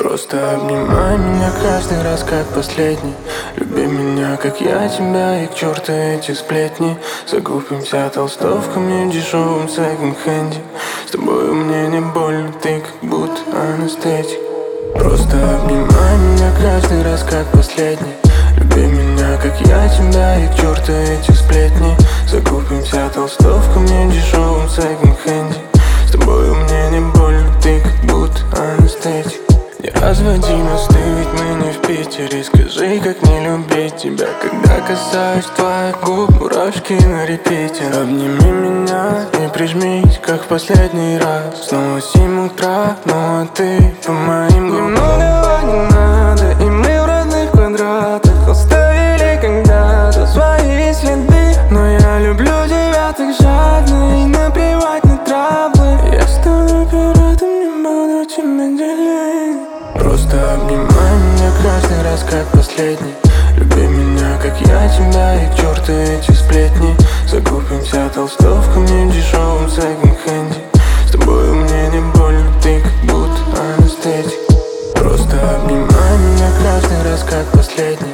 Просто обнимай меня каждый раз как последний. Люби меня, как я тебя, и к черту эти сплетни. Закупимся толстовками в дешевом секонд-хенде. С тобою мне не больно, ты как будто анестетик. Просто обнимай меня каждый раз как последний. Люби меня, как я тебя, и к черту эти сплетни. Закупимся толстовками в дешевом секонд-хенде. С тобою мне не больно, ты как будто анестетик. Не разводи мосты, ведь мы не в Питере. Скажи, как не любить тебя, когда касаюсь твоих губ, мурашки на репите. Обними меня и прижмись, как в последний раз. Снова 7 утра, ну а ты по моим губам. Немного не надо, и мы в родных квадратах оставили когда-то свои следы. Но я люблю тебя так жадно, и наплевать на травмы. Я стану пиратом, не буду тебя делить. Просто обнимай меня каждый раз как последний. Люби меня, как я тебя, и к черту эти сплетни. Закупимся толстовками в дешевом секонд-хенде. С тобою мне не больно, ты как будто анестетик. Просто обнимай меня каждый раз как последний.